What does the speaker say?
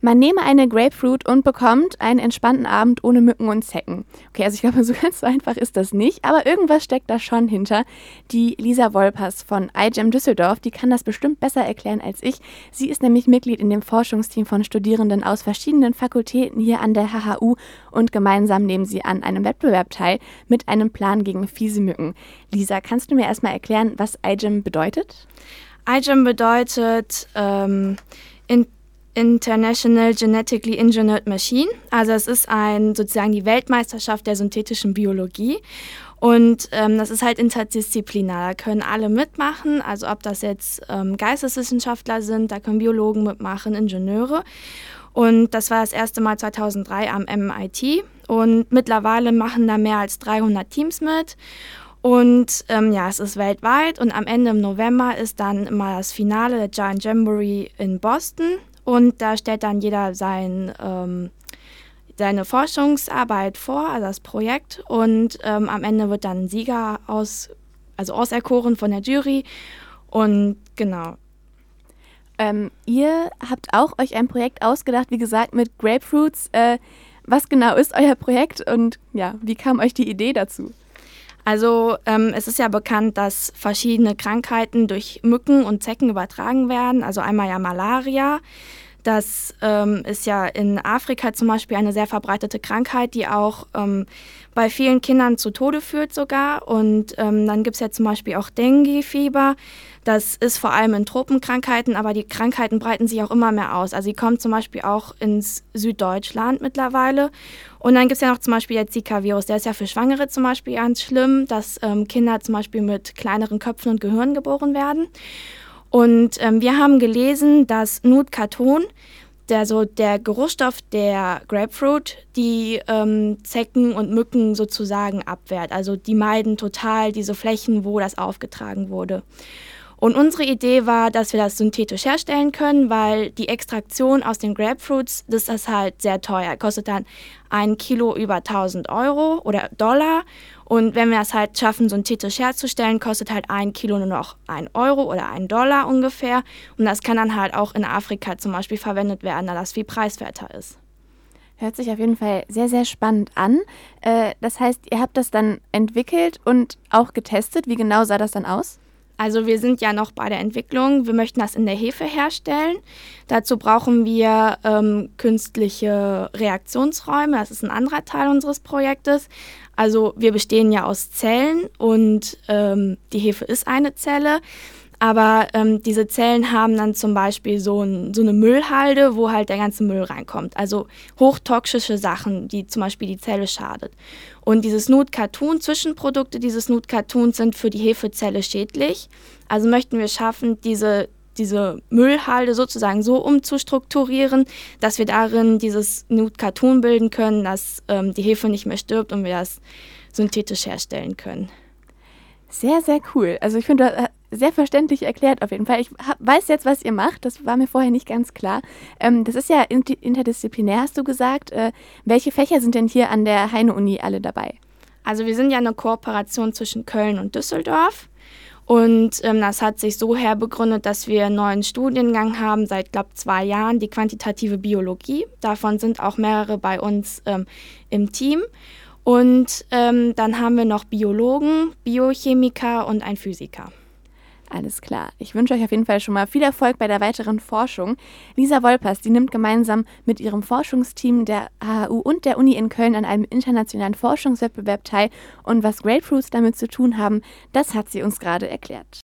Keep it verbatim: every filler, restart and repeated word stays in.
Man nehme eine Grapefruit und bekommt einen entspannten Abend ohne Mücken und Zecken. Okay, also ich glaube, so ganz so einfach ist das nicht, aber irgendwas steckt da schon hinter. Die Lisa Wolpers von iGEM Düsseldorf, die kann das bestimmt besser erklären als ich. Sie ist nämlich Mitglied in dem Forschungsteam von Studierenden aus verschiedenen Fakultäten hier an der H H U und gemeinsam nehmen sie an einem Wettbewerb teil mit einem Plan gegen fiese Mücken. Lisa, kannst du mir erstmal erklären, was iGEM bedeutet? iGEM bedeutet ähm, in International Genetically Engineered Machine. Also es ist ein, sozusagen die Weltmeisterschaft der synthetischen Biologie. Und ähm, das ist halt interdisziplinar. Da können alle mitmachen, also ob das jetzt ähm, Geisteswissenschaftler sind, da können Biologen mitmachen, Ingenieure. Und das war das erste Mal zweitausenddrei am M I T. Und mittlerweile machen da mehr als dreihundert Teams mit. Und ähm, ja, es ist weltweit. Und am Ende im November ist dann immer das Finale der Giant Jamboree in Boston. Und da stellt dann jeder sein, ähm, seine Forschungsarbeit vor, also das Projekt. Und ähm, am Ende wird dann ein Sieger aus, also auserkoren von der Jury. Und genau. Ähm, ihr habt auch euch ein Projekt ausgedacht, wie gesagt, mit Grapefruits. Äh, was genau ist euer Projekt und ja, wie kam euch die Idee dazu? Also ähm, es ist ja bekannt, dass verschiedene Krankheiten durch Mücken und Zecken übertragen werden. Also einmal ja Malaria. Das ähm, ist ja in Afrika zum Beispiel eine sehr verbreitete Krankheit, die auch ähm, bei vielen Kindern zu Tode führt sogar. Und ähm, dann gibt es ja zum Beispiel auch Dengue-Fieber. Das ist vor allem in Tropenkrankheiten, aber die Krankheiten breiten sich auch immer mehr aus. Also sie kommen zum Beispiel auch ins Süddeutschland mittlerweile. Und dann gibt es ja noch zum Beispiel der Zika-Virus. Der ist ja für Schwangere zum Beispiel ganz schlimm, dass ähm, Kinder zum Beispiel mit kleineren Köpfen und Gehirn geboren werden. Und ähm, wir haben gelesen, dass Nutkaton, der, so der Geruchsstoff der Grapefruit, die ähm, Zecken und Mücken sozusagen abwehrt. Also die meiden total diese Flächen, wo das aufgetragen wurde. Und unsere Idee war, dass wir das synthetisch herstellen können, weil die Extraktion aus den Grapefruits, das ist halt sehr teuer. Kostet dann ein Kilo über tausend Euro oder Dollar. Und wenn wir es halt schaffen, synthetisch herzustellen, kostet halt ein Kilo nur noch ein Euro oder ein Dollar ungefähr. Und das kann dann halt auch in Afrika zum Beispiel verwendet werden, da das viel preiswerter ist. Hört sich auf jeden Fall sehr, sehr spannend an. Äh, das heißt, ihr habt das dann entwickelt und auch getestet. Wie genau sah das dann aus? Also wir sind ja noch bei der Entwicklung. Wir möchten das in der Hefe herstellen. Dazu brauchen wir ähm, künstliche Reaktionsräume. Das ist ein anderer Teil unseres Projektes. Also wir bestehen ja aus Zellen und ähm, die Hefe ist eine Zelle. Aber ähm, diese Zellen haben dann zum Beispiel so, ein, so eine Müllhalde, wo halt der ganze Müll reinkommt. Also hochtoxische Sachen, die zum Beispiel die Zelle schadet. Und dieses Nutkaton, Zwischenprodukte dieses Nutcatons sind für die Hefezelle schädlich. Also möchten wir schaffen, diese, diese Müllhalde sozusagen so umzustrukturieren, dass wir darin dieses Nutkaton bilden können, dass ähm, die Hefe nicht mehr stirbt und wir das synthetisch herstellen können. Sehr, sehr cool. Also ich finde, das sehr verständlich erklärt auf jeden Fall. Ich hab, weiß jetzt, was ihr macht. Das war mir vorher nicht ganz klar. Ähm, das ist ja interdisziplinär, hast du gesagt. Äh, welche Fächer sind denn hier an der Heine-Uni alle dabei? Also wir sind ja eine Kooperation zwischen Köln und Düsseldorf. Und ähm, das hat sich so herbegründet, dass wir einen neuen Studiengang haben, seit, glaube ich, zwei Jahren, die quantitative Biologie. Davon sind auch mehrere bei uns ähm, im Team. Und ähm, dann haben wir noch Biologen, Biochemiker und einen Physiker. Alles klar. Ich wünsche euch auf jeden Fall schon mal viel Erfolg bei der weiteren Forschung. Lisa Wolpers, die nimmt gemeinsam mit ihrem Forschungsteam der H H U und der Uni in Köln an einem internationalen Forschungswettbewerb teil. Und was Grapefruits damit zu tun haben, das hat sie uns gerade erklärt.